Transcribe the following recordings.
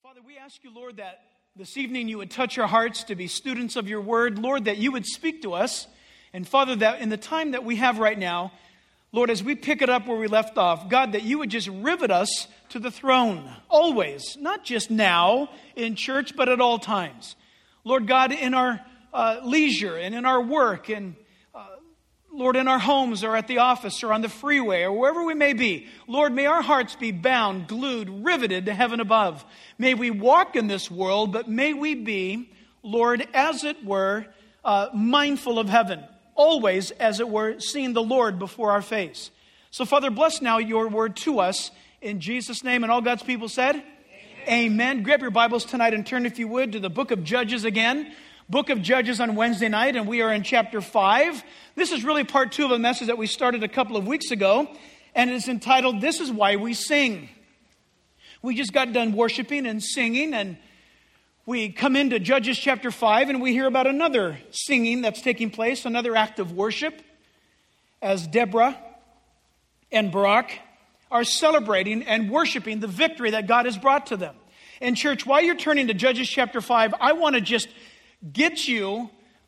Father, we ask you, Lord, that this evening you would touch our hearts to be students of your word. Lord, that you would speak to us. And Father, that in the time that we have right now, Lord, as we pick it up where we left off, God, that you would just rivet us to the throne, always, not just now in church, but at all times. Lord God, in our leisure and in our work and Lord, in our homes or at the office or on the freeway or wherever we may be, Lord, may our hearts be bound, glued, riveted to heaven above. May we walk in this world, but may we be, Lord, as it were, mindful of heaven. Always, as it were, seeing the Lord before our face. So, Father, bless now your word to us in Jesus' name. And all God's people said, Amen. Grab your Bibles tonight and turn, if you would, to the book of Judges again. Book of Judges on Wednesday night, and we are in chapter 5. This is really part 2 of a message that we started a couple of weeks ago, and it's entitled, This is Why We Sing. We just got done worshiping and singing, and we come into Judges chapter 5, and we hear about another singing that's taking place, another act of worship, as Deborah and Barak are celebrating and worshiping the victory that God has brought to them. And church, while you're turning to Judges chapter 5, I want to just get you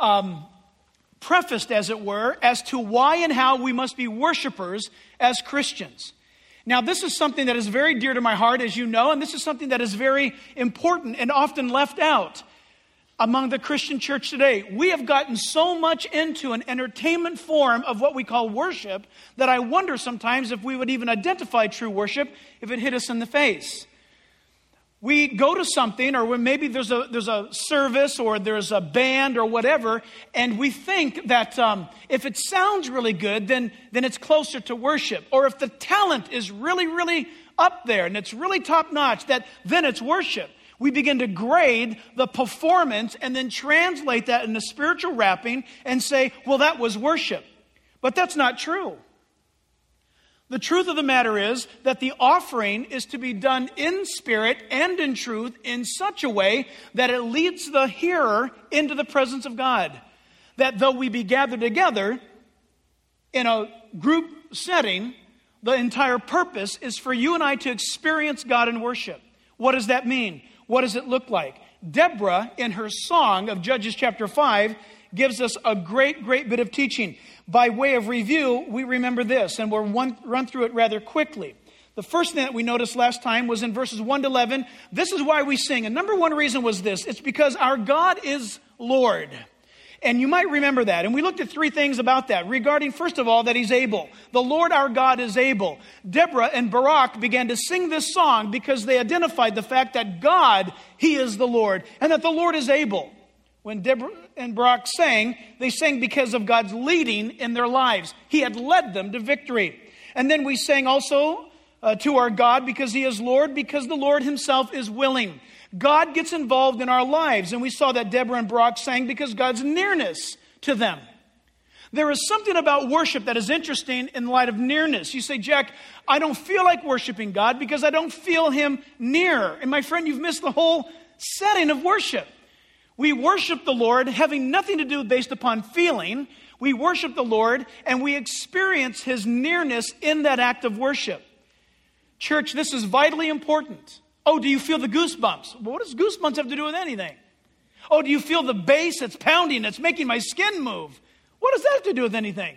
prefaced, as it were, as to why and how we must be worshipers as Christians. Now, this is something that is very dear to my heart, as you know, and this is something that is very important and often left out among the Christian church today. We have gotten so much into an entertainment form of what we call worship that I wonder sometimes if we would even identify true worship if it hit us in the face. We go to something, or when maybe there's a service or there's a band or whatever, and we think that if it sounds really good, then it's closer to worship. Or if the talent is really, really up there and it's really top notch, then it's worship. We begin to grade the performance and then translate that into spiritual wrapping and say, well, that was worship. But that's not true. The truth of the matter is that the offering is to be done in spirit and in truth in such a way that it leads the hearer into the presence of God. That though we be gathered together in a group setting, the entire purpose is for you and I to experience God in worship. What does that mean? What does it look like? Deborah, in her song of Judges chapter 5, gives us a great, great bit of teaching. By way of review, we remember this, and we'll run through it rather quickly. The first thing that we noticed last time was in verses 1 to 11. This is why we sing. And number one reason was this. It's because our God is Lord. And you might remember that. And we looked at 3 things about that. Regarding, first of all, that He's able. The Lord our God is able. Deborah and Barak began to sing this song because they identified the fact that God, He is the Lord. And that the Lord is able. When Deborah and Barak sang, they sang because of God's leading in their lives. He had led them to victory. And then we sang also to our God because He is Lord, because the Lord Himself is willing. God gets involved in our lives. And we saw that Deborah and Barak sang because God's nearness to them. There is something about worship that is interesting in light of nearness. You say, Jack, I don't feel like worshiping God because I don't feel Him near. And my friend, you've missed the whole setting of worship. We worship the Lord having nothing to do based upon feeling. We worship the Lord and we experience His nearness in that act of worship. Church, this is vitally important. Oh, do you feel the goosebumps? Well, what does goosebumps have to do with anything? Oh, do you feel the bass that's pounding, that's making my skin move? What does that have to do with anything?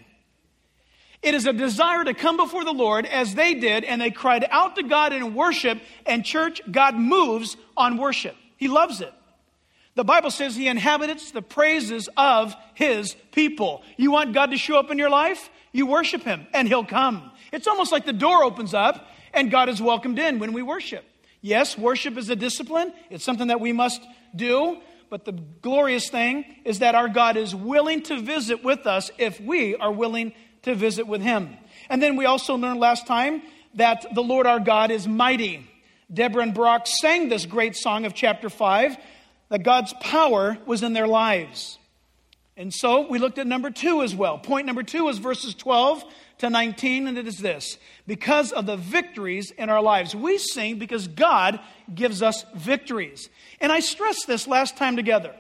It is a desire to come before the Lord as they did, and they cried out to God in worship, and church, God moves on worship. He loves it. The Bible says He inhabits the praises of His people. You want God to show up in your life? You worship Him and He'll come. It's almost like the door opens up and God is welcomed in when we worship. Yes, worship is a discipline. It's something that we must do. But the glorious thing is that our God is willing to visit with us if we are willing to visit with Him. And then we also learned last time that the Lord our God is mighty. Deborah and Barak sang this great song of chapter 5. That God's power was in their lives. And so we looked at number 2 as well. Point number 2 is verses 12 to 19, and it is this. Because of the victories in our lives. We sing because God gives us victories. And I stressed this last time together.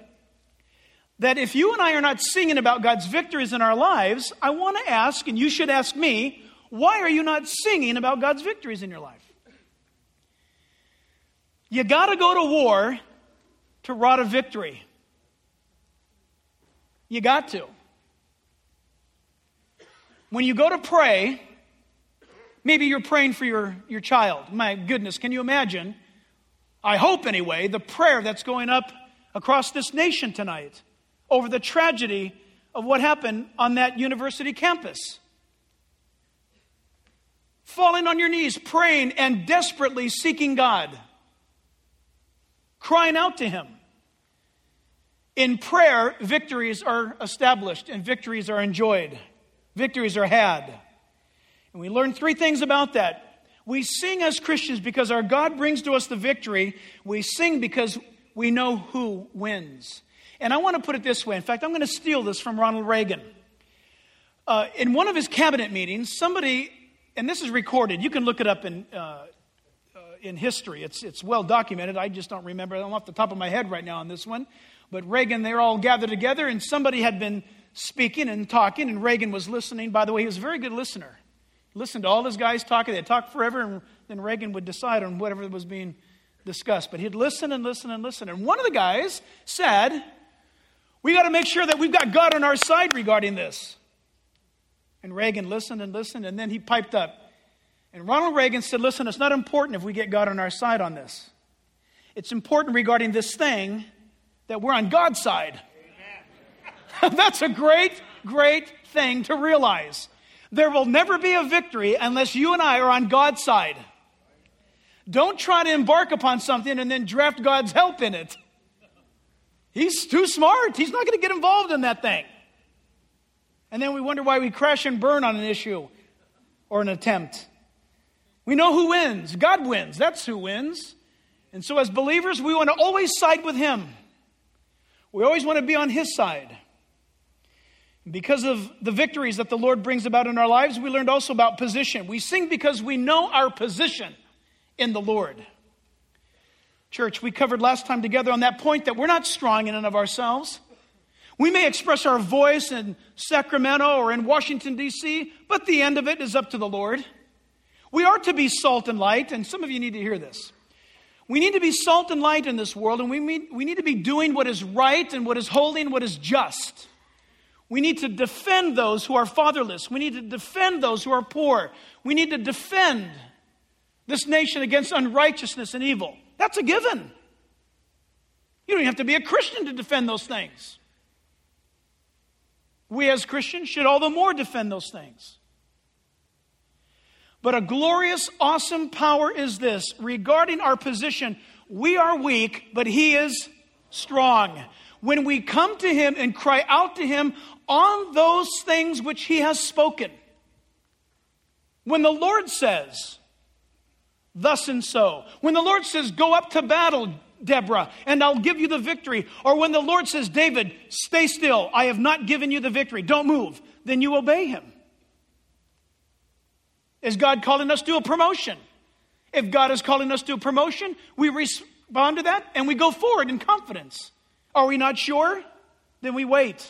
That if you and I are not singing about God's victories in our lives, I want to ask, and you should ask me, why are you not singing about God's victories in your life? You got to go to war to wrought a victory. You got to. When you go to pray, maybe you're praying for your child. My goodness, can you imagine? I hope anyway, the prayer that's going up across this nation tonight over the tragedy of what happened on that university campus. Falling on your knees, praying and desperately seeking God. Crying out to Him. In prayer, victories are established and victories are enjoyed. Victories are had. And we learn three things about that. We sing as Christians because our God brings to us the victory. We sing because we know who wins. And I want to put it this way. In fact, I'm going to steal this from Ronald Reagan. In one of his cabinet meetings, somebody, and this is recorded, you can look it up in history. It's well documented. I just don't remember. I'm off the top of my head right now on this one. But Reagan, they're all gathered together, and somebody had been speaking and talking, and Reagan was listening. By the way, he was a very good listener. Listened to all his guys talking. They'd talk forever, and then Reagan would decide on whatever was being discussed. But he'd listen and listen and listen. And one of the guys said, we got to make sure that we've got God on our side regarding this. And Reagan listened and listened, and then he piped up. And Ronald Reagan said, listen, it's not important if we get God on our side on this. It's important regarding this thing that we're on God's side. That's a great, great thing to realize. There will never be a victory unless you and I are on God's side. Don't try to embark upon something and then draft God's help in it. He's too smart. He's not going to get involved in that thing. And then we wonder why we crash and burn on an issue or an attempt. We know who wins. God wins. That's who wins. And so as believers, we want to always side with Him. We always want to be on His side. Because of the victories that the Lord brings about in our lives, we learned also about position. We sing because we know our position in the Lord. Church, we covered last time together on that point that we're not strong in and of ourselves. We may express our voice in Sacramento or in Washington, D.C., but the end of it is up to the Lord. We are to be salt and light, and some of you need to hear this. We need to be salt and light in this world, and we need to be doing what is right and what is holy and what is just. We need to defend those who are fatherless. We need to defend those who are poor. We need to defend this nation against unrighteousness and evil. That's a given. You don't even have to be a Christian to defend those things. We as Christians should all the more defend those things. But a glorious, awesome power is this. Regarding our position, we are weak, but He is strong. When we come to Him and cry out to Him on those things which He has spoken. When the Lord says, thus and so. When the Lord says, go up to battle, Deborah, and I'll give you the victory. Or when the Lord says, David, stay still. I have not given you the victory. Don't move. Then you obey Him. Is God calling us to a promotion? If God is calling us to a promotion, we respond to that and we go forward in confidence. Are we not sure? Then we wait.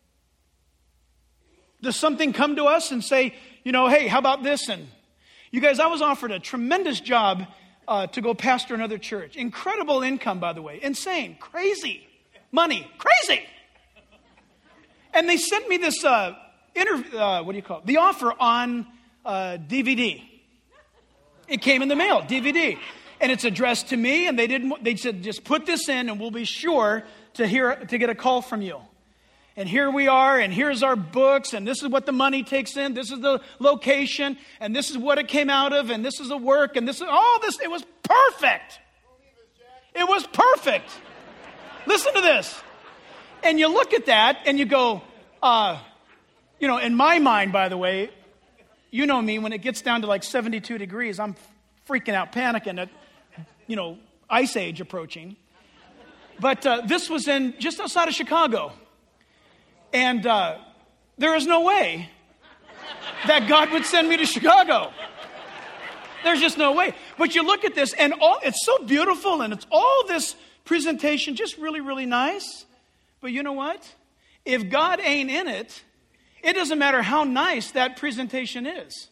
Does something come to us and say, hey, how about this? And you guys, I was offered a tremendous job to go pastor another church. Incredible income, by the way. Insane. Crazy. Money. Crazy. And they sent me this, the offer on DVD. It came in the mail, DVD. And it's addressed to me, and they said, just put this in and we'll be sure to get a call from you. And here we are, and here's our books, and this is what the money takes in, this is the location, and this is what it came out of, and this is the work, and this is all this. It was perfect. It was perfect. Listen to this. And you look at that, and you go, in my mind, by the way, you know me, when it gets down to like 72 degrees, I'm freaking out, panicking at, ice age approaching. But this was just outside of Chicago. And there is no way that God would send me to Chicago. There's just no way. But you look at this, and it's so beautiful, and it's all this presentation, just really, really nice. But you know what? If God ain't in it, it doesn't matter how nice that presentation is.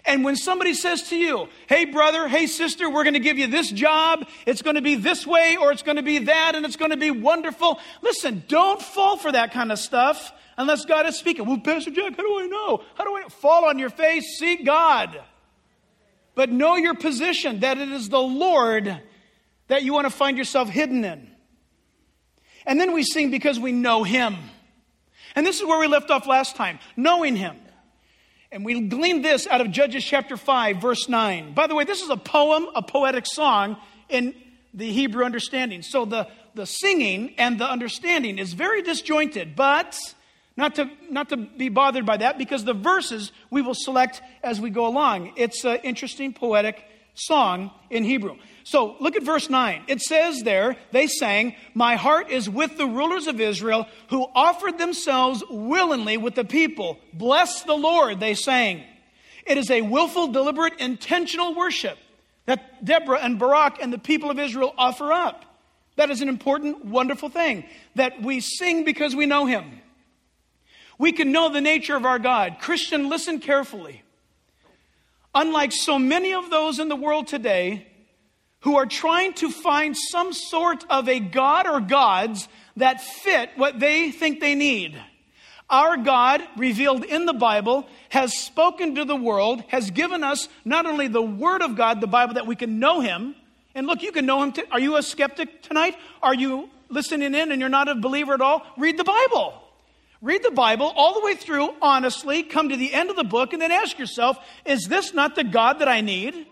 And when somebody says to you, hey brother, hey sister, we're going to give you this job, it's going to be this way, or it's going to be that, and it's going to be wonderful. Listen, don't fall for that kind of stuff unless God is speaking. Well, Pastor Jack, how do I know? How do I know? Fall on your face, seek God. But know your position, that it is the Lord that you want to find yourself hidden in. And then we sing because we know Him. And this is where we left off last time, knowing Him. And we gleaned this out of Judges chapter 5, verse 9. By the way, this is a poem, a poetic song in the Hebrew understanding. So the singing and the understanding is very disjointed, but not to be bothered by that, because the verses we will select as we go along. It's an interesting poetic song in Hebrew. So look at verse 9. It says there, they sang, my heart is with the rulers of Israel who offered themselves willingly with the people. Bless the Lord, they sang. It is a willful, deliberate, intentional worship that Deborah and Barak and the people of Israel offer up. That is an important, wonderful thing, that we sing because we know Him. We can know the nature of our God. Christian, listen carefully. Unlike so many of those in the world today who are trying to find some sort of a God or gods that fit what they think they need, our God, revealed in the Bible, has spoken to the world, has given us not only the Word of God, the Bible, that we can know Him. And look, you can know Him. Are you a skeptic tonight? Are you listening in and you're not a believer at all? Read the Bible. Read the Bible all the way through, honestly, come to the end of the book, and then ask yourself, is this not the God that I need?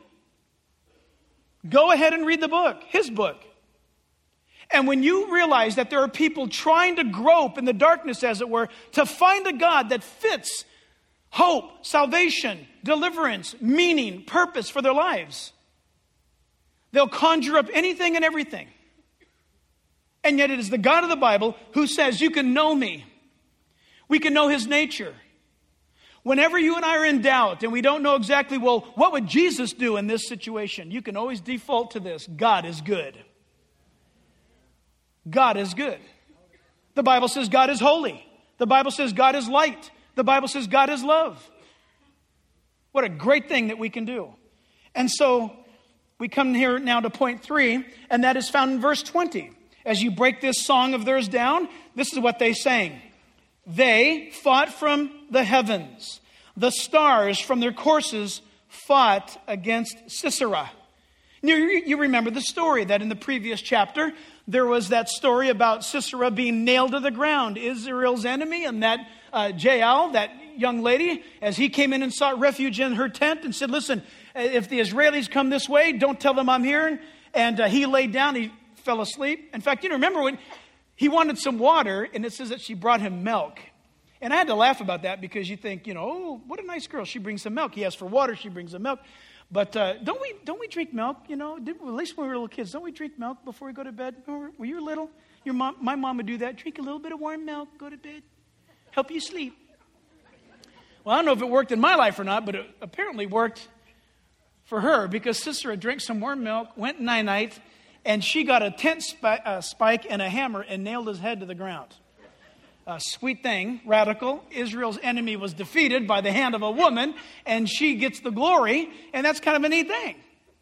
Go ahead and read the book, His book. And when you realize that there are people trying to grope in the darkness, as it were, to find a God that fits hope, salvation, deliverance, meaning, purpose for their lives, they'll conjure up anything and everything. And yet it is the God of the Bible who says, you can know me. We can know His nature. Whenever you and I are in doubt and we don't know exactly, well, what would Jesus do in this situation? You can always default to this. God is good. God is good. The Bible says God is holy. The Bible says God is light. The Bible says God is love. What a great thing that we can do. And so we come here now to point 3, and that is found in verse 20. As you break this song of theirs down, this is what they sang. They fought from the heavens. The stars from their courses fought against Sisera. You remember the story that in the previous chapter, there was that story about Sisera being nailed to the ground, Israel's enemy, and that Jael, that young lady, as he came in and sought refuge in her tent and said, listen, if the Israelis come this way, don't tell them I'm here. And he laid down, he fell asleep. In fact, you remember when he wanted some water, and it says that she brought him milk. And I had to laugh about that because you think, oh, what a nice girl. She brings some milk. He asks for water. She brings him milk. But don't we drink milk? At least when we were little kids, don't we drink milk before we go to bed? Were you little? My mom would do that. Drink a little bit of warm milk, go to bed, help you sleep. Well, I don't know if it worked in my life or not, but it apparently worked for her because Sisera drank some warm milk, went night-night, and she got a tent spike and a hammer and nailed his head to the ground. A sweet thing, radical. Israel's enemy was defeated by the hand of a woman, and she gets the glory, and that's kind of a neat thing.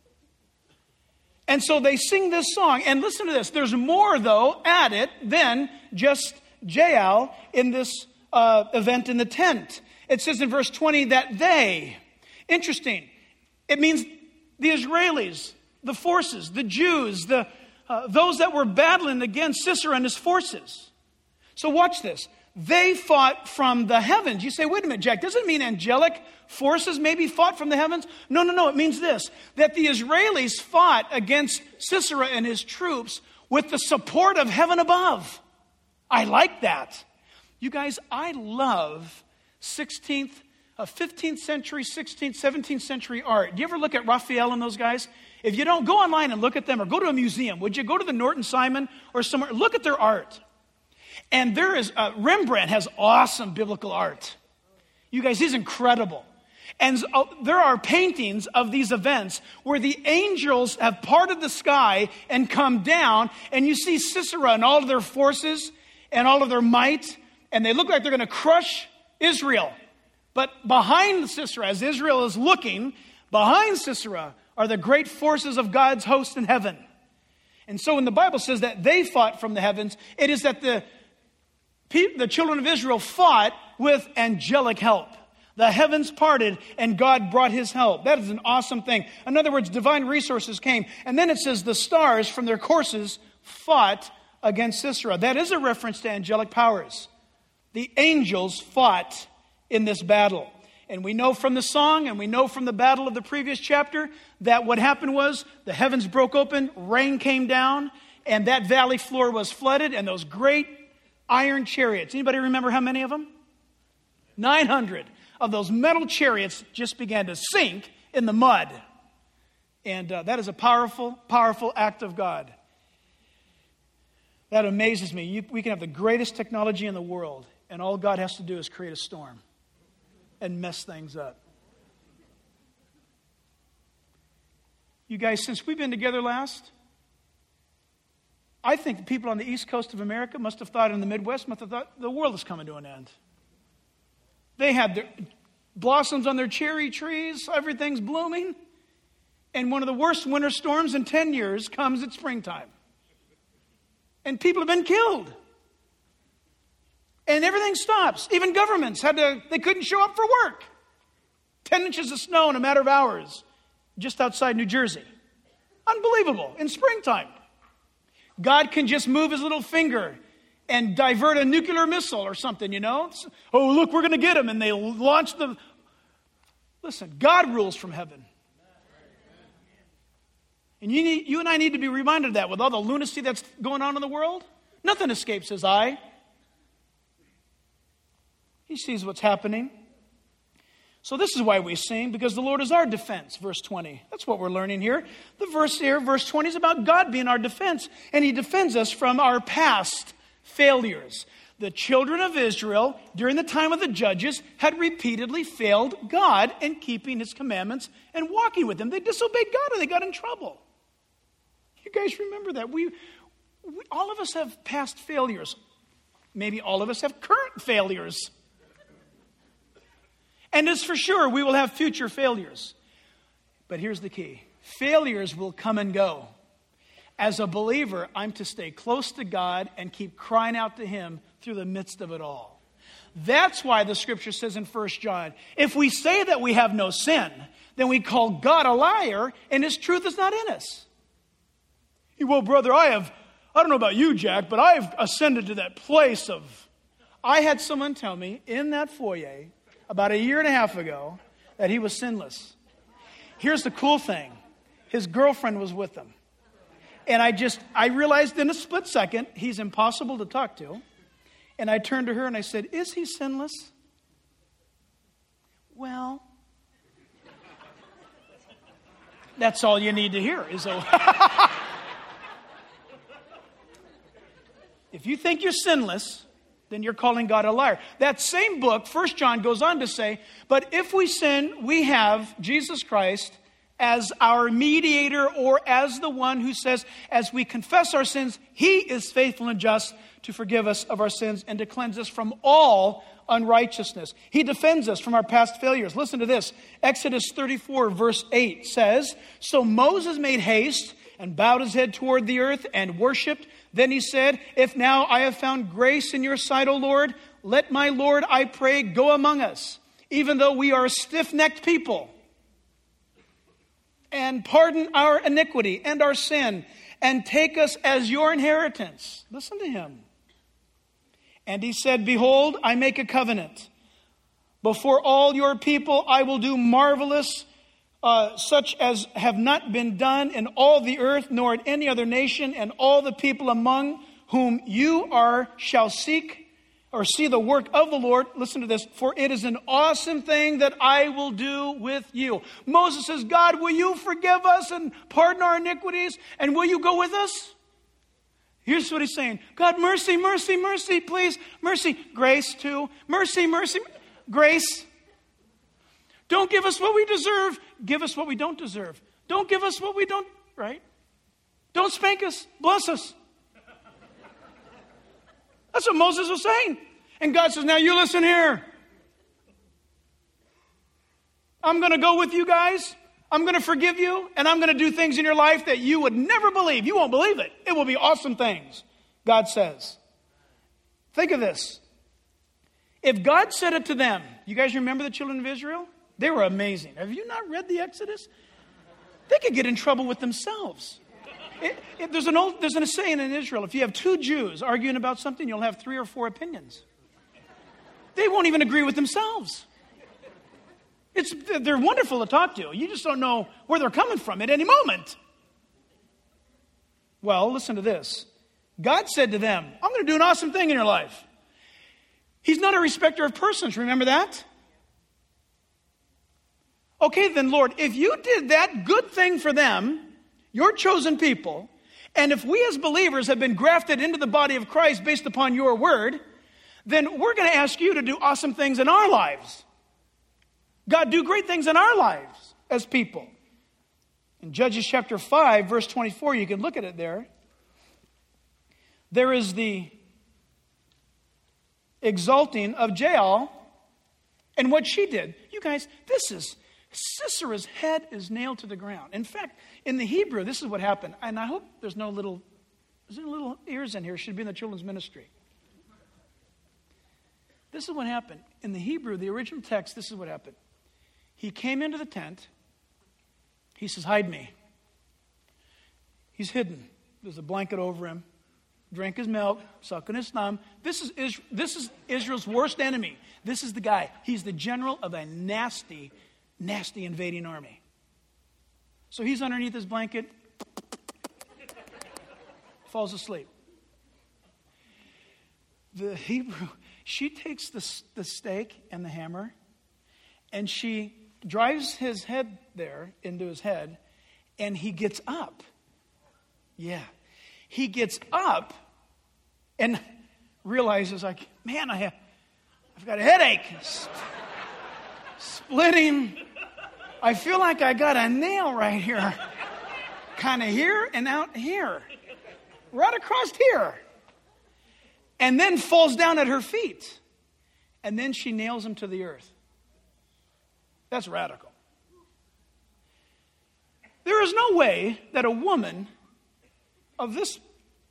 And so they sing this song, and listen to this. There's more, though, at it than just Jael in this event in the tent. It says in verse 20 that they, interesting, it means the Israelis, the forces, the Jews, those that were battling against Sisera and his forces. So watch this. They fought from the heavens. You say, wait a minute, Jack, doesn't it mean angelic forces maybe fought from the heavens? No. It means this, that the Israelis fought against Sisera and his troops with the support of heaven above. I like that. You guys, I love 15th century, 16th, 17th century art. Do you ever look at Raphael and those guys? If you don't, go online and look at them or go to a museum. Would you go to the Norton Simon or somewhere? Look at their art. And there is, Rembrandt has awesome biblical art. You guys, he's incredible. And there are paintings of these events where the angels have parted the sky and come down, and you see Sisera and all of their forces and all of their might, and they look like they're going to crush Israel. But behind Sisera, as Israel is looking, behind Sisera are the great forces of God's host in heaven. And so when the Bible says that they fought from the heavens, it is that the children of Israel fought with angelic help. The heavens parted and God brought his help. That is an awesome thing. In other words, divine resources came. And then it says the stars from their courses fought against Sisera. That is a reference to angelic powers. The angels fought in this battle. And we know from the song and we know from the battle of the previous chapter that what happened was the heavens broke open, rain came down, and that valley floor was flooded, and those great iron chariots. Anybody remember how many of them? 900 of those metal chariots just began to sink in the mud. And that is a powerful, powerful act of God. That amazes me. We can have the greatest technology in the world, and all God has to do is create a storm and mess things up. You guys, since we've been together last, I think the people on the east coast of America must have thought, in the Midwest, must have thought the world is coming to an end. They had their blossoms on their cherry trees, everything's blooming, and one of the worst winter storms in 10 years comes at springtime. And people have been killed. And everything stops. Even governments they couldn't show up for work. 10 inches of snow in a matter of hours just outside New Jersey. Unbelievable. In springtime. God can just move his little finger and divert a nuclear missile or something, you know. Oh, look, we're going to get them. And they launch them. Listen, God rules from heaven. And you and I need to be reminded of that with all the lunacy that's going on in the world. Nothing escapes his eye. He sees what's happening. So this is why we sing, because the Lord is our defense, verse 20. That's what we're learning here. The verse here, verse 20, is about God being our defense. And he defends us from our past failures. The children of Israel, during the time of the judges, had repeatedly failed God in keeping his commandments and walking with him. They disobeyed God and they got in trouble. You guys remember that. We all of us have past failures. Maybe all of us have current failures. And it's for sure we will have future failures. But here's the key. Failures will come and go. As a believer, I'm to stay close to God and keep crying out to him through the midst of it all. That's why the scripture says in 1 John, if we say that we have no sin, then we call God a liar and his truth is not in us. Well, brother, I don't know about you, Jack, but I've ascended to that place of... I had someone tell me in that foyer about 1.5 years ago that he was sinless. Here's the cool thing. His girlfriend was with him. And I realized in a split second, he's impossible to talk to. And I turned to her and I said, is he sinless? Well, that's all you need to hear. If you think you're sinless, then you're calling God a liar. That same book, 1 John, goes on to say, but if we sin, we have Jesus Christ as our mediator, or as the one who says, as we confess our sins, he is faithful and just to forgive us of our sins and to cleanse us from all unrighteousness. He defends us from our past failures. Listen to this. Exodus 34 verse 8 says, so Moses made haste and bowed his head toward the earth and worshipped. Then he said, if now I have found grace in your sight, O Lord, let my Lord, I pray, go among us, even though we are a stiff-necked people, and pardon our iniquity and our sin, and take us as your inheritance. Listen to him. And he said, behold, I make a covenant. Before all your people I will do marvelous, such as have not been done in all the earth, nor in any other nation, and all the people among whom you are shall seek or see the work of the Lord. Listen to this. For it is an awesome thing that I will do with you. Moses says, God, will you forgive us and pardon our iniquities? And will you go with us? Here's what he's saying. God, mercy, mercy, mercy, please. Mercy. Grace too. Mercy, mercy, grace. Don't give us what we deserve. Give us what we don't deserve. Don't give us what we don't, right? Don't spank us. Bless us. That's what Moses was saying. And God says, now you listen here. I'm going to go with you guys. I'm going to forgive you, and I'm going to do things in your life that you would never believe. You won't believe it. It will be awesome things, God says. Think of this. If God said it to them, you guys remember the children of Israel? They were amazing. Have you not read the Exodus? They could get in trouble with themselves. There's a saying in Israel, if you have two Jews arguing about something, you'll have 3 or 4 opinions. They won't even agree with themselves. They're wonderful to talk to. You just don't know where they're coming from at any moment. Well, listen to this. God said to them, I'm going to do an awesome thing in your life. He's not a respecter of persons. Remember that? Okay, then, Lord, if you did that good thing for them, your chosen people, and if we as believers have been grafted into the body of Christ based upon your word, then we're going to ask you to do awesome things in our lives. God, do great things in our lives as people. In Judges chapter 5, verse 24, you can look at it there. There is the exalting of Jael and what she did. You guys, Sisera's head is nailed to the ground. In fact, in the Hebrew, this is what happened. And I hope there's no little ears in here. It should be in the children's ministry. This is what happened. In the Hebrew, the original text, this is what happened. He came into the tent. He says, hide me. He's hidden. There's a blanket over him. Drank his milk, sucking his thumb. This is Israel's worst enemy. This is the guy. He's the general of a nasty, nasty invading army. So he's underneath his blanket, falls asleep. The Hebrew, she takes the stake and the hammer, and she drives his head there into his head, and he gets up. Yeah. He gets up and realizes, like, man, I've got a headache. Splitting. I feel like I got a nail right here. Kind of here and out here. Right across here. And then falls down at her feet. And then she nails him to the earth. That's radical. There is no way that a woman of this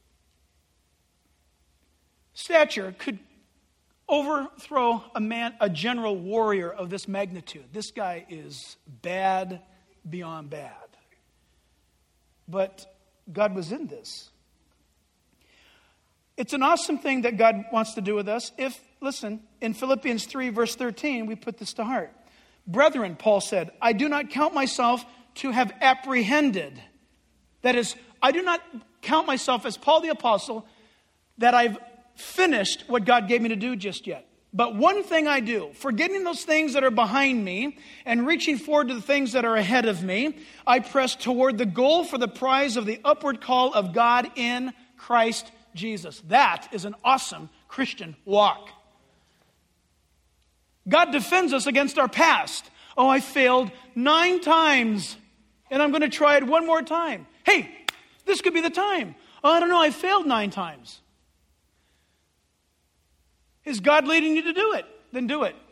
stature could overthrow a general warrior of this magnitude. This guy is bad beyond bad. But God was in this. It's an awesome thing that God wants to do with us. Listen, in Philippians 3, verse 13, we put this to heart. Brethren, Paul said, I do not count myself to have apprehended. That is, I do not count myself as Paul the Apostle that I've finished what God gave me to do just yet. But one thing I do, forgetting those things that are behind me and reaching forward to the things that are ahead of me, I press toward the goal for the prize of the upward call of God in Christ Jesus. That is an awesome Christian walk. God defends us against our past. Oh, I failed 9 times, and I'm going to try it one more time. Hey, this could be the time. Oh, I don't know, I failed 9 times. Is God leading you to do it? Then do it.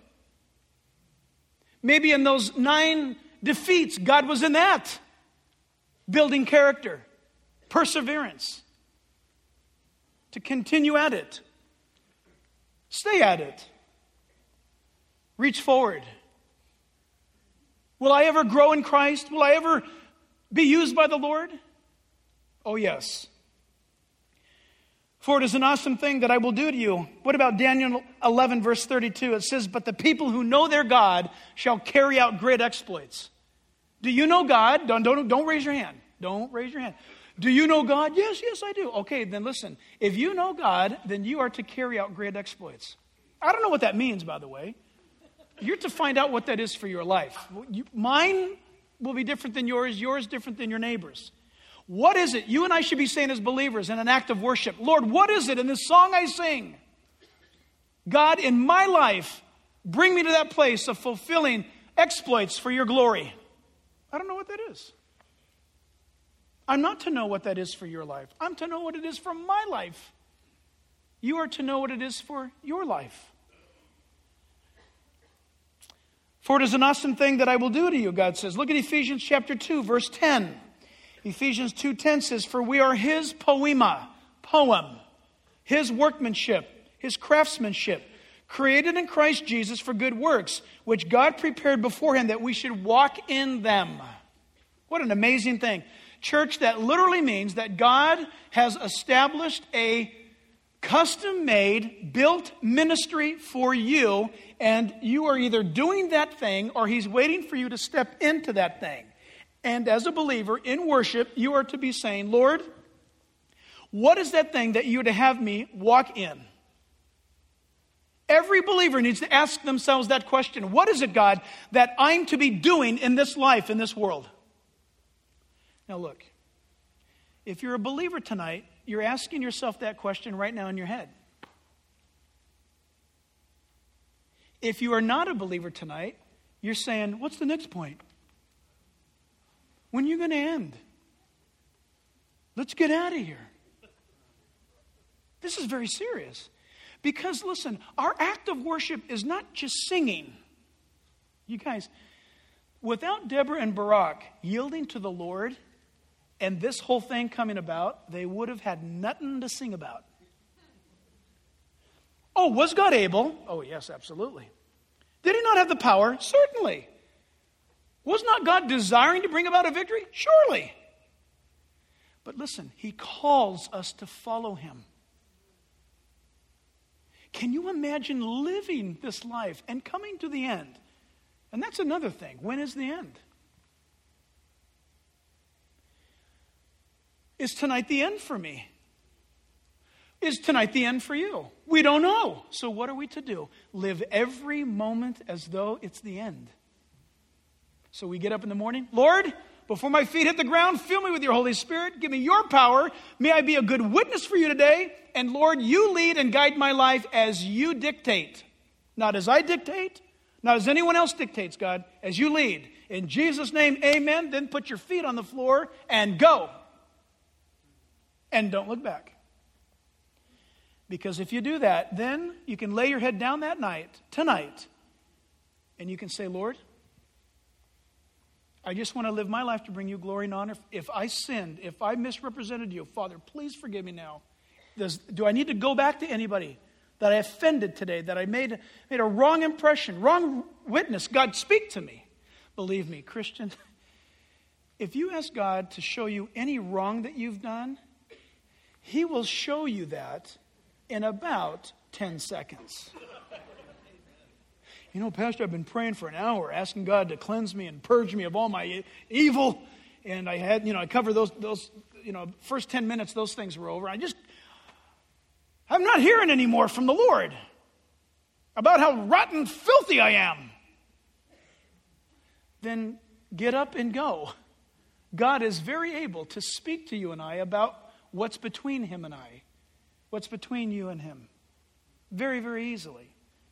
Maybe in those 9 defeats, God was in that. Building character, perseverance. To continue at it. Stay at it. Reach forward. Will I ever grow in Christ? Will I ever be used by the Lord? Oh, yes. For it is an awesome thing that I will do to you. What about Daniel 11, verse 32? It says, but the people who know their God shall carry out great exploits. Do you know God? Don't raise your hand. Don't raise your hand. Do you know God? Yes, I do. Okay, then listen. If you know God, then you are to carry out great exploits. I don't know what that means, by the way. You're to find out what that is for your life. Mine will be different than yours different than your neighbor's. What is it you and I should be saying as believers in an act of worship? Lord, what is it in this song I sing? God, in my life, bring me to that place of fulfilling exploits for your glory. I don't know what that is. I'm not to know what that is for your life. I'm to know what it is for my life. You are to know what it is for your life. For it is an awesome thing that I will do to you, God says. Look at Ephesians chapter 2, verse 10. Ephesians 2:10 says, for we are his poema, poem, his workmanship, his craftsmanship, created in Christ Jesus for good works, which God prepared beforehand that we should walk in them. What an amazing thing. Church, that literally means that God has established a custom-made, built ministry for you, and you are either doing that thing or he's waiting for you to step into that thing. And as a believer in worship, you are to be saying, Lord, what is that thing that you are to have me walk in? Every believer needs to ask themselves that question. What is it, God, that I'm to be doing in this life, in this world? Now look, if you're a believer tonight, you're asking yourself that question right now in your head. If you are not a believer tonight, you're saying, what's the next point? When are you going to end? Let's get out of here. This is very serious. Because listen, our act of worship is not just singing. You guys, without Deborah and Barak yielding to the Lord and this whole thing coming about, they would have had nothing to sing about. Oh, was God able? Oh, yes, absolutely. Did he not have the power? Certainly. Was not God desiring to bring about a victory? Surely. But listen, he calls us to follow him. Can you imagine living this life and coming to the end? And that's another thing. When is the end? Is tonight the end for me? Is tonight the end for you? We don't know. So what are we to do? Live every moment as though it's the end. So we get up in the morning. Lord, before my feet hit the ground, fill me with your Holy Spirit. Give me your power. May I be a good witness for you today. And Lord, you lead and guide my life as you dictate. Not as I dictate, not as anyone else dictates, God, as you lead. In Jesus' name, amen. Then put your feet on the floor and go. And don't look back. Because if you do that, then you can lay your head down that night, tonight, and you can say, Lord, I just want to live my life to bring you glory and honor. If I sinned, if I misrepresented you, Father, please forgive me now. Do I need to go back to anybody that I offended today, that I made a wrong impression, wrong witness? God, speak to me. Believe me, Christian, if you ask God to show you any wrong that you've done, he will show you that in about 10 seconds. You know, Pastor, I've been praying for an hour, asking God to cleanse me and purge me of all my evil. And I had, I covered those, first 10 minutes, those things were over. I'm not hearing anymore from the Lord about how rotten, filthy I am. Then get up and go. God is very able to speak to you and I about what's between him and I. What's between you and him. Very, very easily.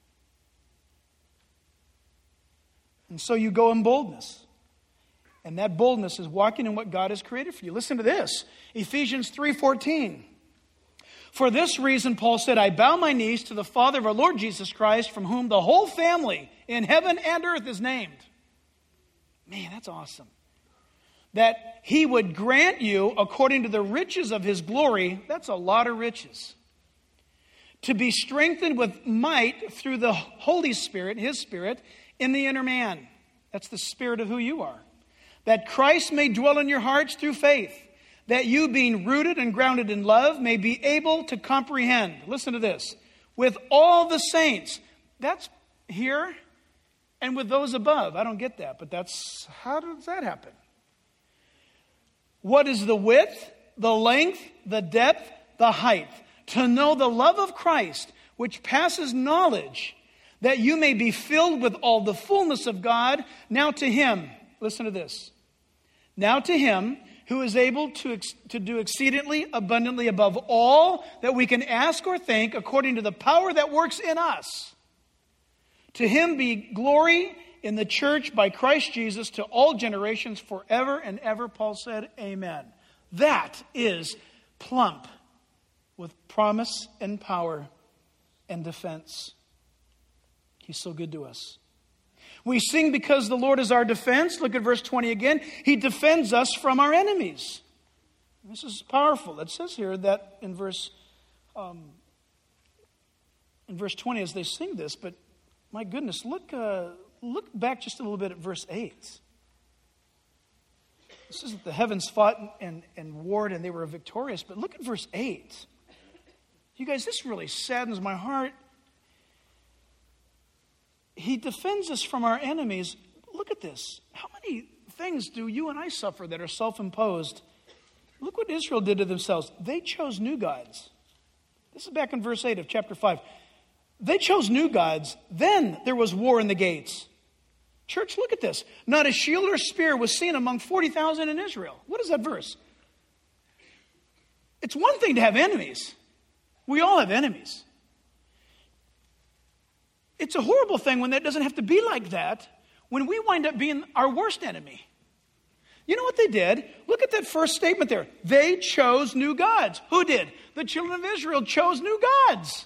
And so you go in boldness. And that boldness is walking in what God has created for you. Listen to this. Ephesians 3:14. For this reason, Paul said, I bow my knees to the Father of our Lord Jesus Christ, from whom the whole family in heaven and earth is named. Man, that's awesome. That he would grant you, according to the riches of his glory, that's a lot of riches, to be strengthened with might through the Holy Spirit, his Spirit, in the inner man. That's the spirit of who you are. That Christ may dwell in your hearts through faith, that you, being rooted and grounded in love, may be able to comprehend, listen to this, with all the saints. That's here and with those above. I don't get that, but how does that happen? What is the width, the length, the depth, the height? To know the love of Christ, which passes knowledge, that you may be filled with all the fullness of God. Now to him, listen to this. Now to him who is able to do exceedingly abundantly above all that we can ask or think, according to the power that works in us. To him be glory in the church by Christ Jesus to all generations forever and ever. Paul said, amen. That is plump with promise and power and defense. He's so good to us. We sing because the Lord is our defense. Look at verse 20 again. He defends us from our enemies. This is powerful. It says here that in verse 20 as they sing this, but my goodness, look back just a little bit at verse 8. It says that the heavens fought and warred and they were victorious, but look at verse 8. You guys, this really saddens my heart. He defends us from our enemies. Look at this. How many things do you and I suffer that are self-imposed? Look what Israel did to themselves. They chose new gods. This is back in verse 8 of chapter 5. They chose new gods. Then there was war in the gates. Church, look at this. Not a shield or spear was seen among 40,000 in Israel. What is that verse? It's one thing to have enemies. We all have enemies. It's a horrible thing when that doesn't have to be like that, when we wind up being our worst enemy. You know what they did? Look at that first statement there. They chose new gods. Who did? The children of Israel chose new gods.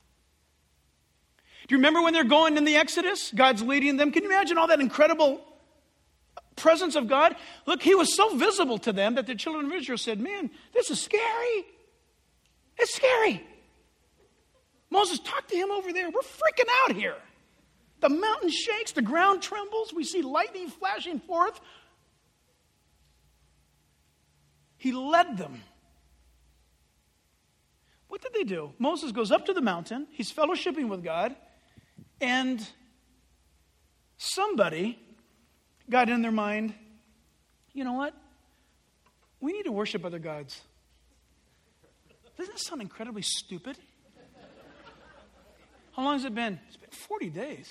Do you remember when they're going in the Exodus? God's leading them. Can you imagine all that incredible presence of God? Look, he was so visible to them that the children of Israel said, man, this is scary. It's scary. Moses, talk to him over there. We're freaking out here. The mountain shakes, the ground trembles. We see lightning flashing forth. He led them. What did they do? Moses goes up to the mountain. He's fellowshipping with God. And somebody got in their mind, you know what? We need to worship other gods. Doesn't that sound incredibly stupid? How long has it been? It's been 40 days.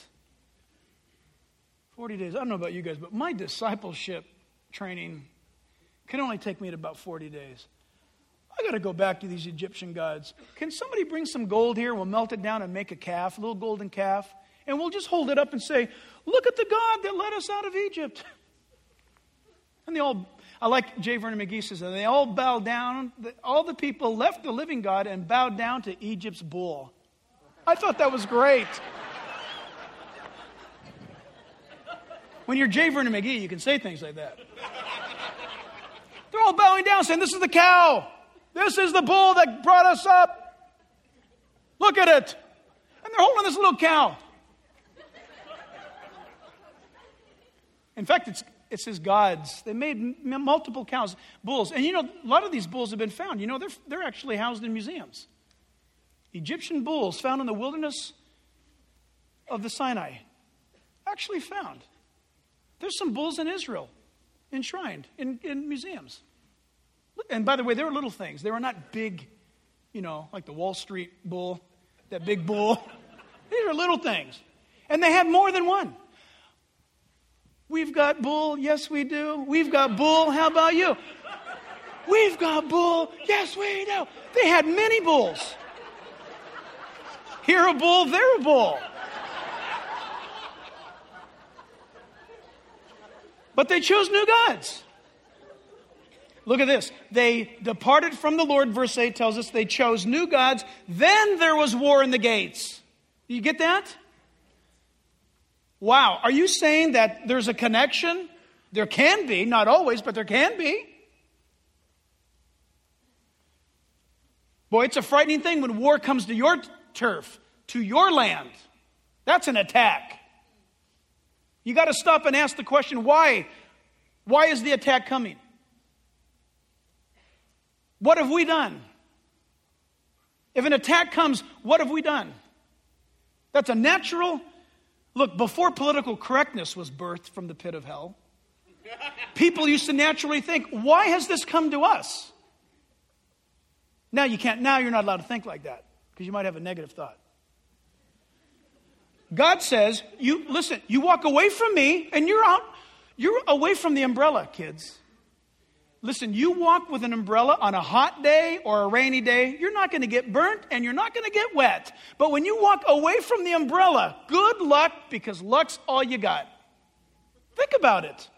40 days. I don't know about you guys, but my discipleship training can only take me to about 40 days. I got to go back to these Egyptian gods. Can somebody bring some gold here? We'll melt it down and make a calf, a little golden calf. And we'll just hold it up and say, look at the God that led us out of Egypt. And they all, I like J. Vernon McGee says, and they all bowed down. All the people left the living God and bowed down to Egypt's bull. I thought that was great. When you're J. Vernon McGee, you can say things like that. They're all bowing down saying, this is the cow. This is the bull that brought us up. Look at it. And they're holding this little cow. In fact, it's his gods. They made multiple cows, bulls. And you know, a lot of these bulls have been found. You know, they're actually housed in museums. Egyptian bulls found in the wilderness of the Sinai. Actually found. There's some bulls in Israel, enshrined in museums. And by the way, they were little things. They were not big, you know, like the Wall Street bull, that big bull. These are little things. And they had more than one. We've got bull. Yes, we do. We've got bull. How about you? We've got bull. Yes, we do. They had many bulls. Here a bull, there a bull. But they chose new gods. Look at this. They departed from the Lord, verse 8 tells us. They chose new gods. Then there was war in the gates. Do you get that? Wow. Are you saying that there's a connection? There can be, not always, but there can be. Boy, it's a frightening thing when war comes to your turf, to your land. That's an attack. You got to stop and ask the question, why? Why is the attack coming? What have we done? If an attack comes, what have we done? That's a natural... Look, before political correctness was birthed from the pit of hell, people used to naturally think, why has this come to us? Now you can't, now you're not allowed to think like that because you might have a negative thought. God says, you walk away from me and you're away from the umbrella, kids. Listen, you walk with an umbrella on a hot day or a rainy day, you're not going to get burnt and you're not going to get wet. But when you walk away from the umbrella, good luck, because luck's all you got. Think about it.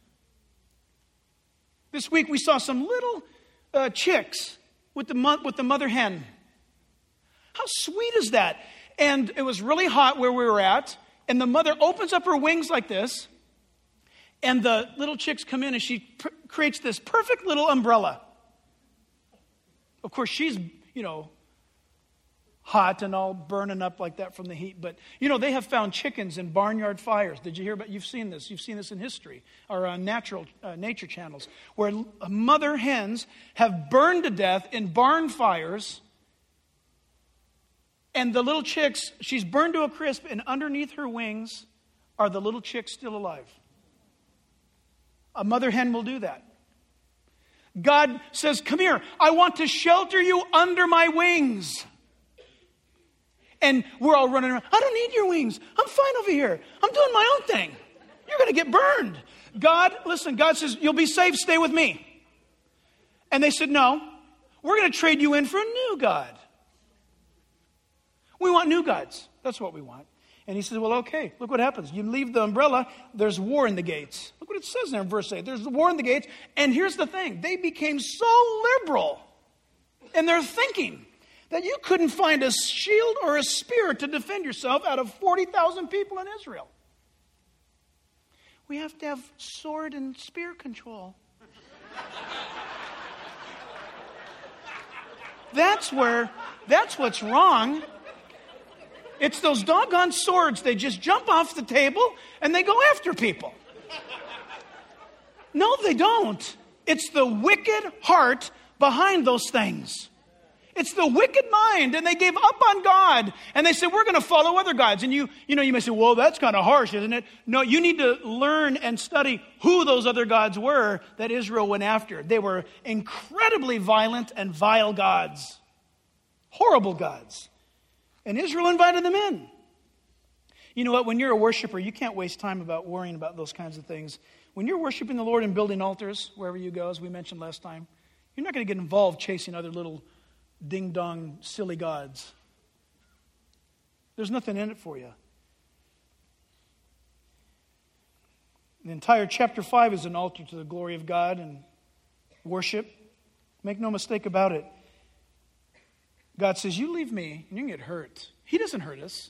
This week we saw some little chicks with the mother hen. How sweet is that? And it was really hot where we were at. And the mother opens up her wings like this, and the little chicks come in, and she creates this perfect little umbrella. Of course, she's, hot and all burning up like that from the heat. But, they have found chickens in barnyard fires. Did you hear about? You've seen this. You've seen this in history or on nature channels, where mother hens have burned to death in barn fires. And the little chicks, she's burned to a crisp, and underneath her wings are the little chicks still alive. A mother hen will do that. God says, come here, I want to shelter you under my wings. And we're all running around, I don't need your wings. I'm fine over here. I'm doing my own thing. You're going to get burned. God says, you'll be safe, stay with me. And they said, no, we're going to trade you in for a new God. We want new gods. That's what we want. And he says, well, okay, look what happens. You leave the umbrella, there's war in the gates. Look what it says there in verse 8. There's war in the gates. And here's the thing. They became so liberal in their thinking that you couldn't find a shield or a spear to defend yourself out of 40,000 people in Israel. We have to have sword and spear control. That's what's wrong. It's those doggone swords. They just jump off the table and they go after people. No, they don't. It's the wicked heart behind those things. It's the wicked mind, and they gave up on God, and they said, we're going to follow other gods. And you may say, well, that's kind of harsh, isn't it? No, you need to learn and study who those other gods were that Israel went after. They were incredibly violent and vile gods. Horrible gods. And Israel invited them in. You know what? When you're a worshiper, you can't waste time about worrying about those kinds of things. When you're worshiping the Lord and building altars, wherever you go, as we mentioned last time, you're not going to get involved chasing other little ding-dong, silly gods. There's nothing in it for you. The entire chapter 5 is an altar to the glory of God and worship. Make no mistake about it. God says, you leave me and you can get hurt. He doesn't hurt us.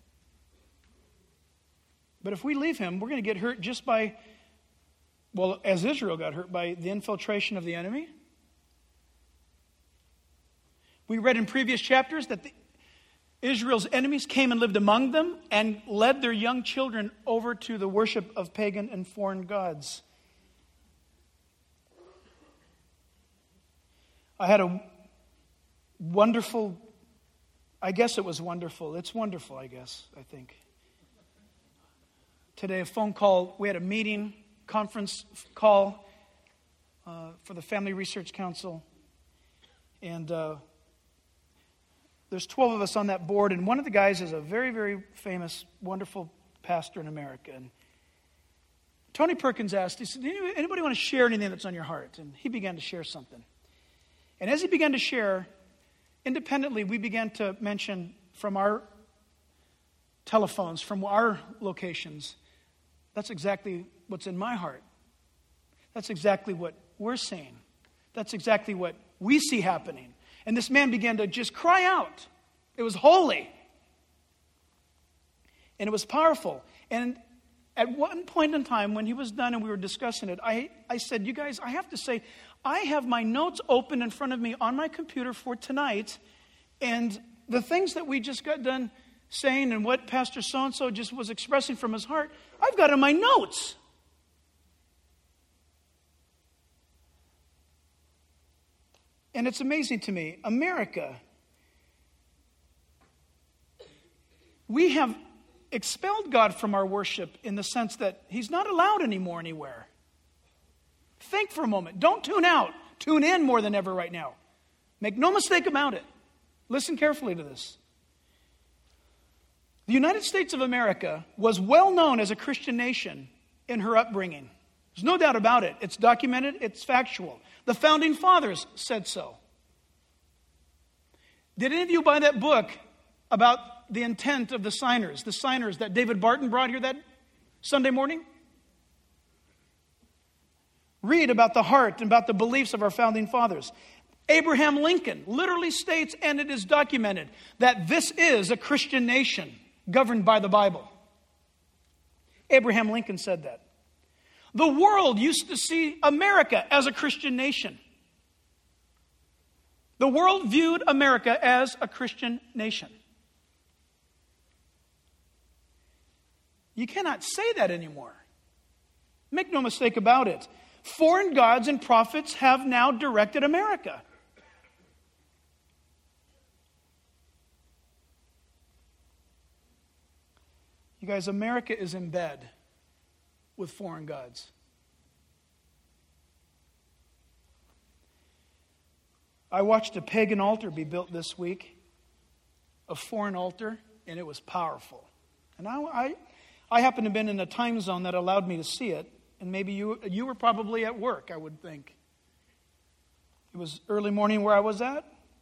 But if we leave him, we're going to get hurt just by, as Israel got hurt, by the infiltration of the enemy. We read in previous chapters that Israel's enemies came and lived among them and led their young children over to the worship of pagan and foreign gods. I had a wonderful, I guess it was wonderful. It's wonderful, I guess, I think. Today, a phone call. We had a meeting, conference call for the Family Research Council. And there's 12 of us on that board. And one of the guys is a very, very famous, wonderful pastor in America. And Tony Perkins asked, he said, anybody want to share anything that's on your heart? And he began to share something. And as he began to share, independently, we began to mention from our telephones, from our locations, that's exactly what's in my heart. That's exactly what we're seeing. That's exactly what we see happening. And this man began to just cry out. It was holy. And it was powerful. And at one point in time, when he was done and we were discussing it, I said, you guys, I have to say, I have my notes open in front of me on my computer for tonight. And the things that we just got done saying and what Pastor so-and-so just was expressing from his heart, I've got in my notes. And it's amazing to me, America, we have expelled God from our worship in the sense that he's not allowed anymore anywhere. Think for a moment. Don't tune out. Tune in more than ever right now. Make no mistake about it. Listen carefully to this. The United States of America was well known as a Christian nation in her upbringing. There's no doubt about it. It's documented. It's factual. The founding fathers said so. Did any of you buy that book about the intent of the signers that David Barton brought here that Sunday morning? Read about the heart and about the beliefs of our founding fathers. Abraham Lincoln literally states, and it is documented, that this is a Christian nation governed by the Bible. Abraham Lincoln said that. The world used to see America as a Christian nation. The world viewed America as a Christian nation. You cannot say that anymore. Make no mistake about it. Foreign gods and prophets have now directed America. You guys, America is in bed with foreign gods. I watched a pagan altar be built this week, a foreign altar, and it was powerful. And I happened to have been in a time zone that allowed me to see it, and maybe you were probably at work, I would think. It was early morning where I was at.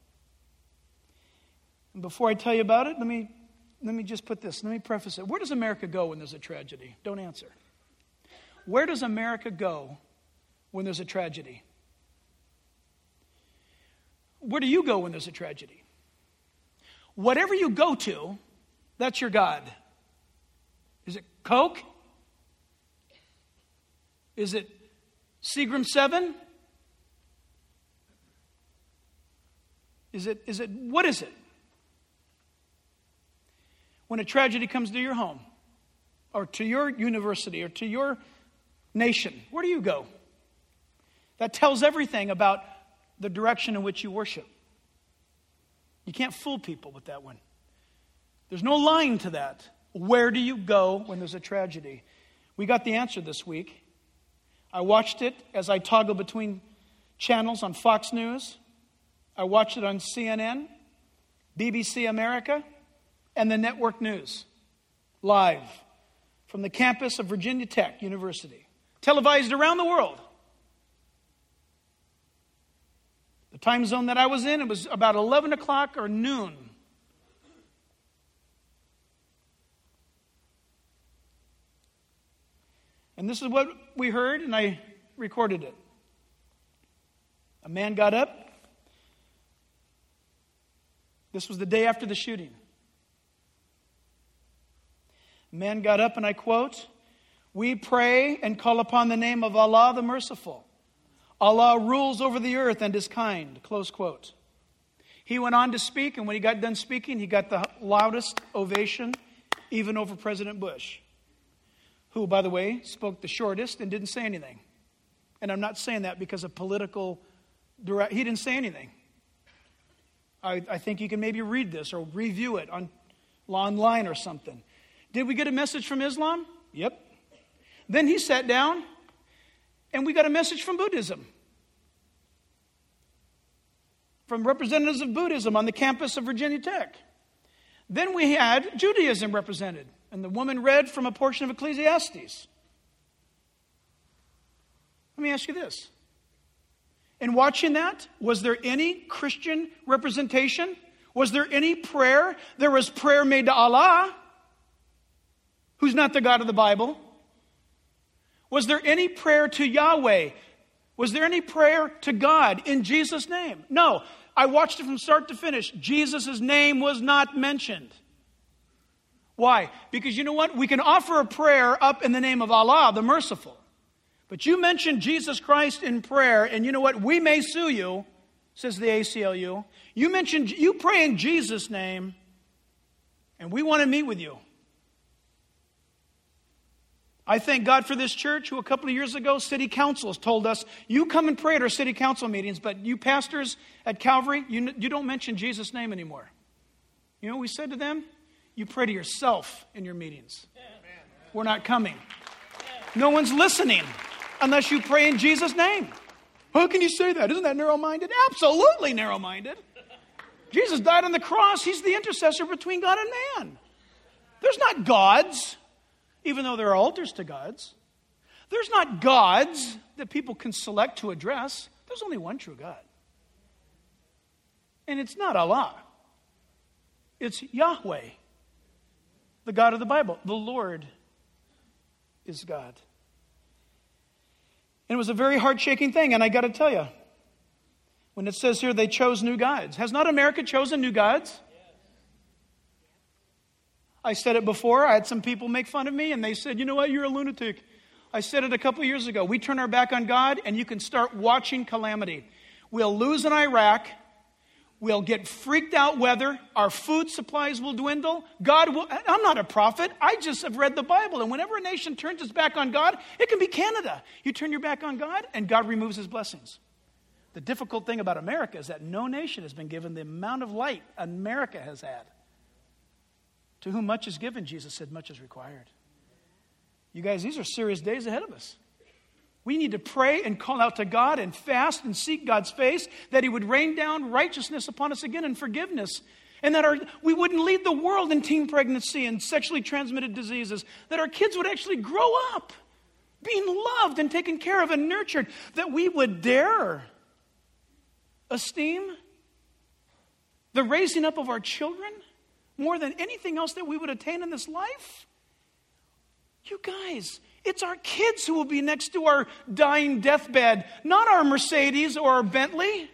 And before I tell you about it, let me just put this. Let me preface it. Where does America go when there's a tragedy? Don't answer. Where does America go when there's a tragedy? Where do you go when there's a tragedy? Whatever you go to, that's your God. Is it Coke? Is it Seagram 7? What is it? When a tragedy comes to your home, or to your university, or to your nation, where do you go? That tells everything about the direction in which you worship. You can't fool people with that one. There's no line to that. Where do you go when there's a tragedy? We got the answer this week. I watched it as I toggled between channels on Fox News. I watched it on CNN, BBC America, and the network news, live from the campus of Virginia Tech University, televised around the world. The time zone that I was in, it was about 11 o'clock or noon. And this is what we heard, and I recorded it. A man got up. This was the day after the shooting. A man got up, and I quote, "We pray and call upon the name of Allah the Merciful. Allah rules over the earth and is kind," close quote. He went on to speak, and when he got done speaking, he got the loudest ovation, even over President Bush, who, by the way, spoke the shortest and didn't say anything. And I'm not saying that because of political he didn't say anything. I think you can maybe read this or review it online or something. Did we get a message from Islam? Yep. Then he sat down, and we got a message from Buddhism. From representatives of Buddhism on the campus of Virginia Tech. Then we had Judaism represented, and the woman read from a portion of Ecclesiastes. Let me ask you this. In watching that, was there any Christian representation? Was there any prayer? There was prayer made to Allah, who's not the God of the Bible. Was there any prayer to Yahweh? Was there any prayer to God in Jesus' name? No. I watched it from start to finish. Jesus' name was not mentioned. Why? Because you know what? We can offer a prayer up in the name of Allah, the merciful. But you mention Jesus Christ in prayer, and you know what? We may sue you, says the ACLU. You pray in Jesus' name, and we want to meet with you. I thank God for this church who a couple of years ago, city councils told us, you come and pray at our city council meetings, but you pastors at Calvary, you don't mention Jesus' name anymore. You know what we said to them? You pray to yourself in your meetings. We're not coming. No one's listening unless you pray in Jesus' name. How can you say that? Isn't that narrow-minded? Absolutely narrow-minded. Jesus died on the cross. He's the intercessor between God and man. There's not gods, even though there are altars to gods. There's not gods that people can select to address. There's only one true God. And it's not Allah. It's Yahweh, the God of the Bible. The Lord is God. And it was a very heart-shaking thing, and I got to tell you, when it says here they chose new gods, has not America chosen new gods? I said it before. I had some people make fun of me, and they said, you know what, you're a lunatic. I said it a couple years ago. We turn our back on God, and you can start watching calamity. We'll lose in Iraq. We'll get freaked out weather. Our food supplies will dwindle. God will. I'm not a prophet. I just have read the Bible. And whenever a nation turns its back on God, it can be Canada. You turn your back on God, and God removes his blessings. The difficult thing about America is that no nation has been given the amount of light America has had. To whom much is given, Jesus said, much is required. You guys, these are serious days ahead of us. We need to pray and call out to God and fast and seek God's face, that he would rain down righteousness upon us again and forgiveness. And that we wouldn't lead the world in teen pregnancy and sexually transmitted diseases. That our kids would actually grow up being loved and taken care of and nurtured. That we would dare esteem the raising up of our children more than anything else that we would attain in this life. You guys, it's our kids who will be next to our dying deathbed, not our Mercedes or our Bentley.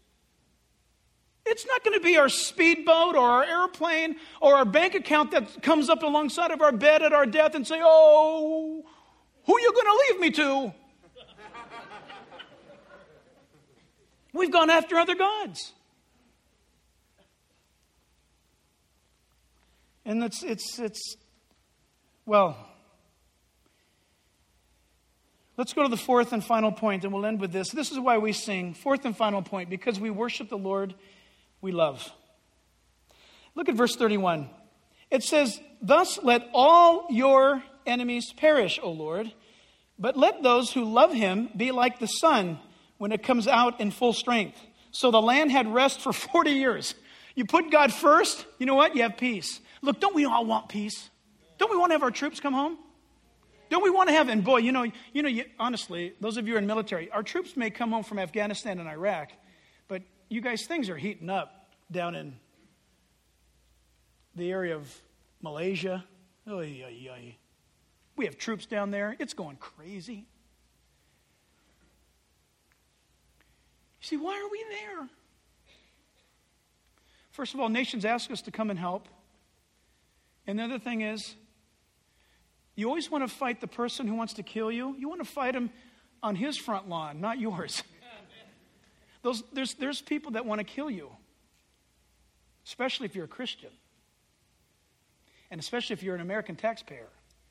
It's not going to be our speedboat or our airplane or our bank account that comes up alongside of our bed at our death and say, oh, who are you going to leave me to? We've gone after other gods. And well, let's go to the fourth and final point, and we'll end with this. This is why we sing. Fourth and final point, because we worship the Lord we love. Look at verse 31. It says, thus let all your enemies perish, O Lord, but let those who love him be like the sun when it comes out in full strength. So the land had rest for 40 years. You put God first, you know what? You have peace. Look, don't we all want peace? Don't we want to have our troops come home? Don't we want to have, and boy, honestly, those of you in military, our troops may come home from Afghanistan and Iraq, but you guys, things are heating up down in the area of Malaysia. Oy, oy, oy. We have troops down there. It's going crazy. You see, why are we there? First of all, nations ask us to come and help. And the other thing is, you always want to fight the person who wants to kill you. You want to fight him on his front lawn, not yours. There's people that want to kill you, especially if you're a Christian, and especially if you're an American taxpayer.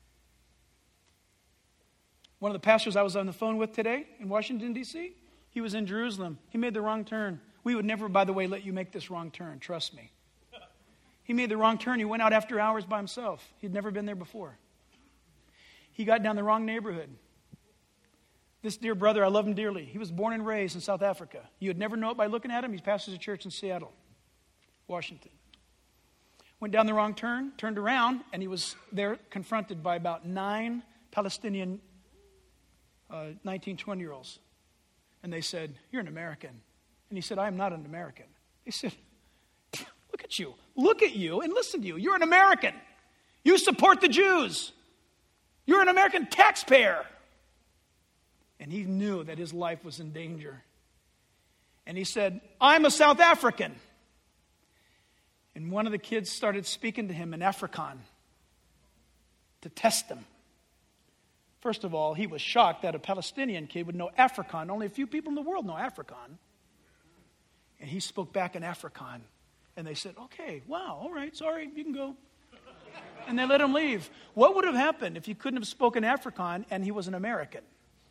One of the pastors I was on the phone with today in Washington, D.C., he was in Jerusalem. He made the wrong turn. We would never, by the way, let you make this wrong turn. Trust me. He made the wrong turn. He went out after hours by himself. He'd never been there before. He got down the wrong neighborhood. This dear brother, I love him dearly. He was born and raised in South Africa. You'd never know it by looking at him. He pastors a church in Seattle, Washington. Went down the wrong turn, turned around, and he was there confronted by about 9 Palestinian 19, 20-year-olds. And they said, you're an American. And he said, I am not an American. They said, look at you and listen to you. You're an American. You support the Jews. You're an American taxpayer. And he knew that his life was in danger. And he said, I'm a South African. And one of the kids started speaking to him in Afrikaans to test him. First of all, he was shocked that a Palestinian kid would know Afrikaans. Only a few people in the world know Afrikaans. And he spoke back in Afrikaans. And they said, okay, wow, all right, sorry, you can go. And they let him leave. What would have happened if he couldn't have spoken Afrikaans and he was an American?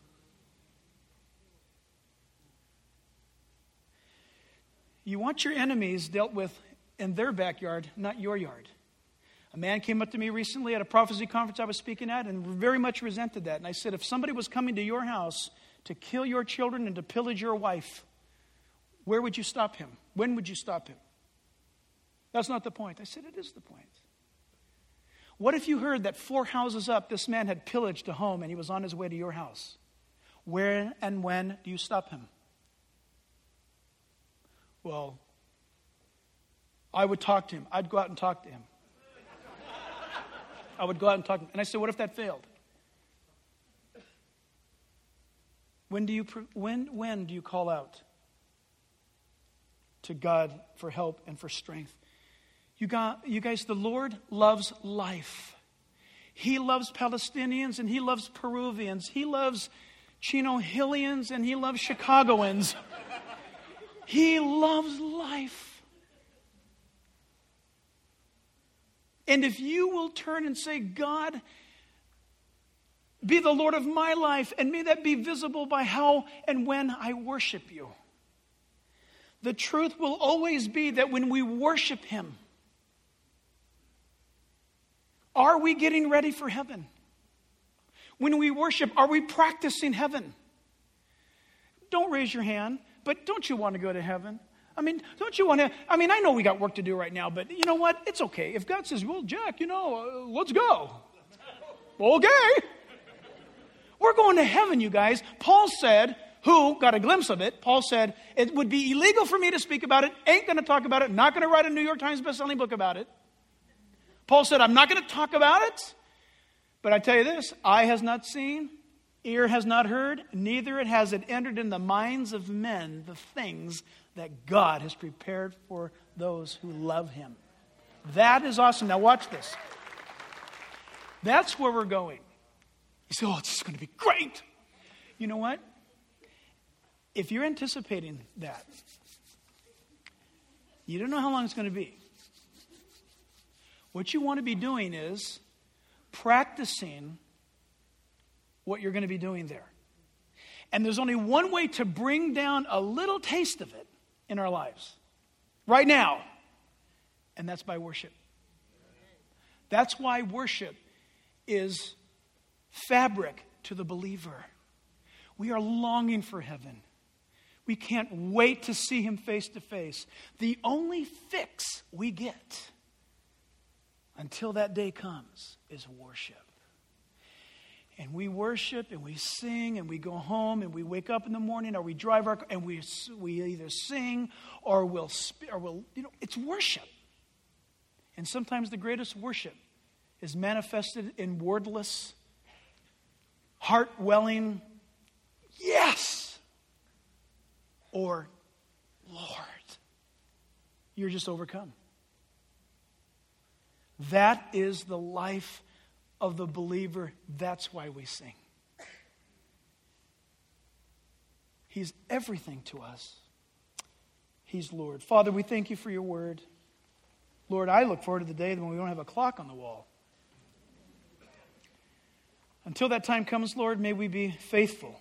You want your enemies dealt with in their backyard, not your yard. A man came up to me recently at a prophecy conference I was speaking at and very much resented that. And I said, if somebody was coming to your house to kill your children and to pillage your wife, where would you stop him? When would you stop him? That's not the point. I said, it is the point. What if you heard that 4 houses up, this man had pillaged a home and he was on his way to your house? Where and when do you stop him? Well, I would talk to him. I'd go out and talk to him. I would go out and talk to him. And I said, what if that failed? When do you call out to God for help and for strength? You guys, the Lord loves life. He loves Palestinians and He loves Peruvians. He loves Chino Hillians and He loves Chicagoans. He loves life. And if you will turn and say, God, be the Lord of my life, and may that be visible by how and when I worship you. The truth will always be that when we worship Him, are we getting ready for heaven? When we worship, are we practicing heaven? Don't raise your hand, but don't you want to go to heaven? I mean, don't you want to? I mean, I know we got work to do right now, but you know what? It's okay. If God says, well, Jack, let's go. Okay. We're going to heaven, you guys. Paul said, who got a glimpse of it, Paul said, it would be illegal for me to speak about it, ain't going to talk about it, not going to write a New York Times bestselling book about it. Paul said, I'm not going to talk about it, but I tell you this, eye has not seen, ear has not heard, neither has it entered in the minds of men the things that God has prepared for those who love Him. That is awesome. Now watch this. That's where we're going. You say, this is going to be great. You know what? If you're anticipating that, you don't know how long it's going to be. What you want to be doing is practicing what you're going to be doing there. And there's only one way to bring down a little taste of it in our lives right now, and that's by worship. That's why worship is fabric to the believer. We are longing for heaven. We can't wait to see Him face to face. The only fix we get until that day comes is worship. And we worship and we sing and we go home and we wake up in the morning or we drive our car and we either sing or we'll it's worship. And sometimes the greatest worship is manifested in wordless, heart-welling, yes, or Lord, you're just overcome. That is the life of the believer. That's why we sing. He's everything to us. He's Lord. Father, we thank you for your word. Lord, I look forward to the day when we don't have a clock on the wall. Until that time comes, Lord, may we be faithful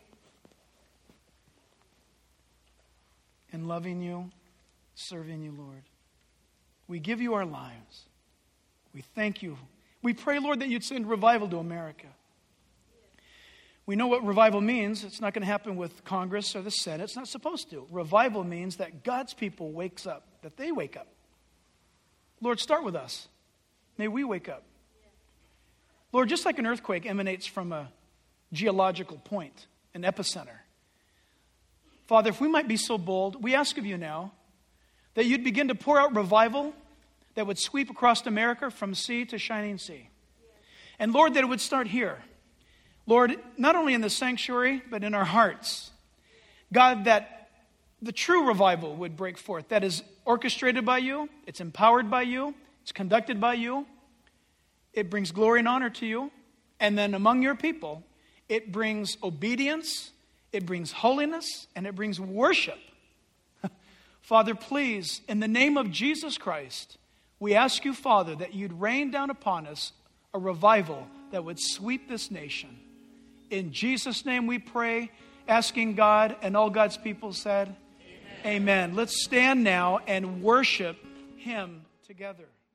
in loving you, serving you, Lord. We give you our lives. We thank you. We pray, Lord, that you'd send revival to America. We know what revival means. It's not going to happen with Congress or the Senate. It's not supposed to. Revival means that God's people wakes up, that they wake up. Lord, start with us. May we wake up. Lord, just like an earthquake emanates from a geological point, an epicenter. Father, if we might be so bold, we ask of you now that you'd begin to pour out revival that would sweep across America from sea to shining sea. And Lord, that it would start here. Lord, not only in the sanctuary, but in our hearts. God, that the true revival would break forth. That is orchestrated by you. It's empowered by you. It's conducted by you. It brings glory and honor to you. And then among your people, it brings obedience, it brings holiness, and it brings worship. Father, please, in the name of Jesus Christ, we ask you, Father, that you'd rain down upon us a revival that would sweep this nation. In Jesus' name we pray, asking God, and all God's people said, Amen. Amen. Let's stand now and worship Him together.